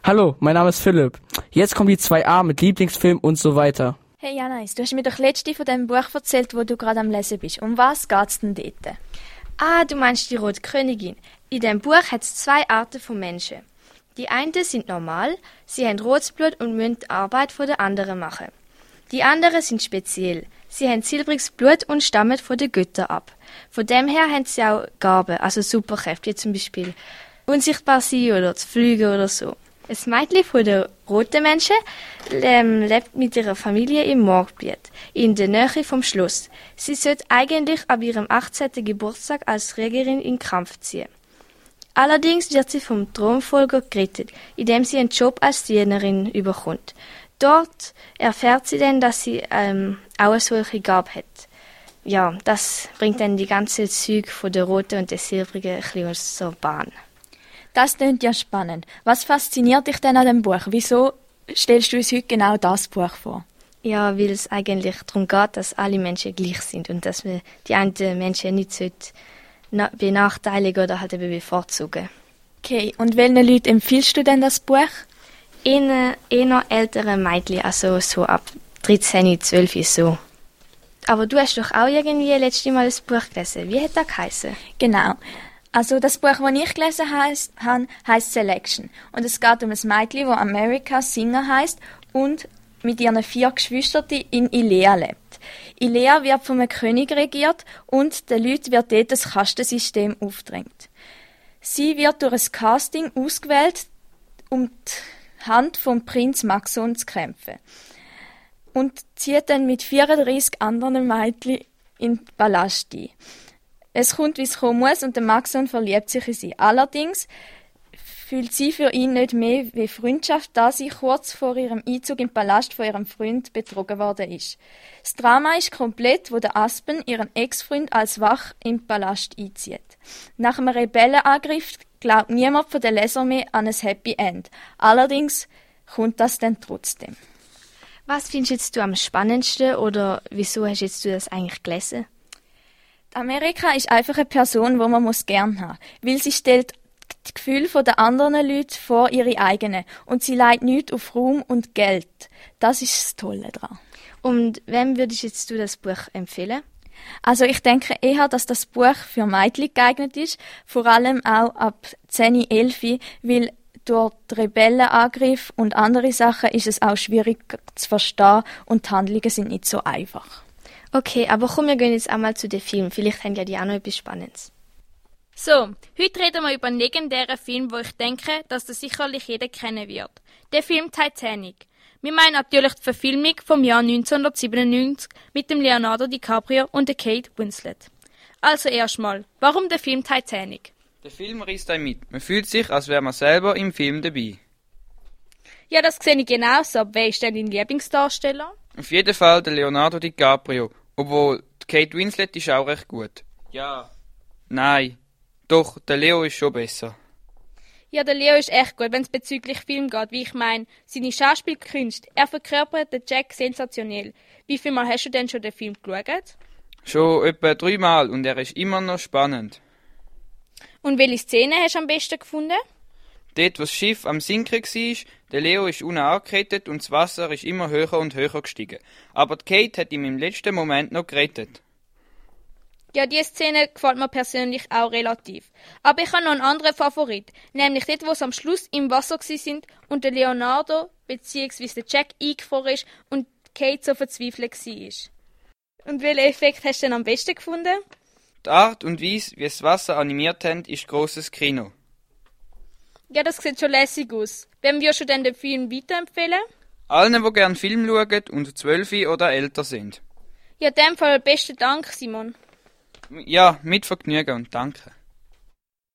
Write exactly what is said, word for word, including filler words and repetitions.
Hallo, mein Name ist Philipp. Jetzt kommen die zwei A mit Lieblingsfilm und so weiter. Hey Janais, du hast mir doch letzte von dem Buch erzählt, wo du gerade am Lesen bist. Um was geht's denn dort? Ah, du meinst die Rote Königin. In dem Buch hat es zwei Arten von Menschen. Die einen sind normal, sie haben rotes Blut und müssen die Arbeit von den anderen machen. Die anderen sind speziell. Sie haben silbriges Blut und stammen von den Göttern ab. Von dem her haben sie auch Gaben, also Superkräfte, wie zum Beispiel unsichtbar sein oder zu fliegen oder so. Ein Mädchen von den roten Menschen ähm, lebt mit ihrer Familie im Moorgebiet, in der Nähe vom Schloss. Sie sollte eigentlich ab ihrem achtzehnten Geburtstag als Kriegerin in den Kampf ziehen. Allerdings wird sie vom Thronfolger gerettet, indem sie einen Job als Dienerin überkommt. Dort erfährt sie dann, dass sie ähm, auch eine solche Gabe hat. Ja, das bringt dann die ganze Züge von der roten und der silbrigen ein bisschen aus der Bahn. Das klingt ja spannend. Was fasziniert dich denn an dem Buch? Wieso stellst du uns heute genau das Buch vor? Ja, weil es eigentlich darum geht, dass alle Menschen gleich sind und dass wir die anderen Menschen nicht benachteiligen oder halt eben bevorzugen. Okay, und welchen Leuten empfiehlst du denn das Buch? Eher, eher älteren Mädchen, also so ab dreizehn, zwölf so. Aber du hast doch auch irgendwie letztes Mal ein Buch gelesen. Wie hat das geheißen? Genau. Also das Buch, das ich gelesen habe, heisst Selection. Und es geht um ein Mädchen, das America Singer heisst und mit ihren vier Geschwistern in Ilea lebt. Ilea wird von einem König regiert und den Leuten wird dort das Kastensystem aufgedrängt. Sie wird durch ein Casting ausgewählt, um die Hand vom Prinz Maxon zu kämpfen. Und zieht dann mit vierunddreissig anderen Mädchen in den Palast ein. Es kommt, wie es kommen muss, und der Maxon verliebt sich in sie. Allerdings fühlt sie für ihn nicht mehr wie Freundschaft, da sie kurz vor ihrem Einzug im Palast von ihrem Freund betrogen worden ist. Das Drama ist komplett, wo der Aspen ihren Ex-Freund als Wach im Palast einzieht. Nach einem Rebellenangriff glaubt niemand von den Lesern mehr an ein Happy End. Allerdings kommt das dann trotzdem. Was findest jetzt du am spannendsten oder wieso hast jetzt du das eigentlich gelesen? Amerika ist einfach eine Person, die man muss gern haben, weil sie stellt die Gefühle der anderen Leute vor ihre eigenen und sie leiht nichts auf Ruhm und Geld. Das ist das Tolle daran. Und wem würdest jetzt du das Buch empfehlen? Also ich denke eher, dass das Buch für Mädchen geeignet ist, vor allem auch ab zehn, elf, weil durch die Rebellenangriffe und andere Sachen ist es auch schwierig zu verstehen und die Handlungen sind nicht so einfach. Okay, aber komm, wir gehen jetzt einmal zu den Filmen. Vielleicht haben ja die auch noch etwas Spannendes. So, heute reden wir über einen legendären Film, wo ich denke, dass das sicherlich jeder kennen wird. Der Film Titanic. Wir meinen natürlich die Verfilmung vom Jahr neunzehnhundertsiebenundneunzig mit dem Leonardo DiCaprio und der Kate Winslet. Also erstmal, warum der Film Titanic? Der Film reißt einen mit. Man fühlt sich, als wäre man selber im Film dabei. Ja, das sehe ich genauso. Wer ist denn dein Lieblingsdarsteller? Auf jeden Fall der Leonardo DiCaprio. Obwohl, Kate Winslet ist auch recht gut. Ja. Nein. Doch, der Leo ist schon besser. Ja, der Leo ist echt gut, wenn es bezüglich Film geht, wie ich meine. Seine Schauspielkünste, er verkörpert den Jack sensationell. Wie viel Mal hast du denn schon den Film geschaut? Schon etwa dreimal und er ist immer noch spannend. Und welche Szene hast du am besten gefunden? Dort, wo das Schiff am Sinken war, der Leo ist unten angekettet und das Wasser ist immer höher und höher gestiegen. Aber die Kate hat ihm im letzten Moment noch gerettet. Ja, diese Szene gefällt mir persönlich auch relativ. Aber ich habe noch einen anderen Favorit, nämlich dort, wo sie am Schluss im Wasser sind und der Leonardo bzw. der Jack eingefroren ist und Kate so verzweifelt war. Und welchen Effekt hast du denn am besten gefunden? Die Art und Weise, wie das Wasser animiert haben, ist grosses Kino. Ja, das sieht schon lässig aus. Wem würdest du denn den Film weiterempfehlen? Allen, die gerne Film schauen und zwölf oder älter sind. Ja, in dem Fall besten Dank, Simon. Ja, mit Vergnügen und danke.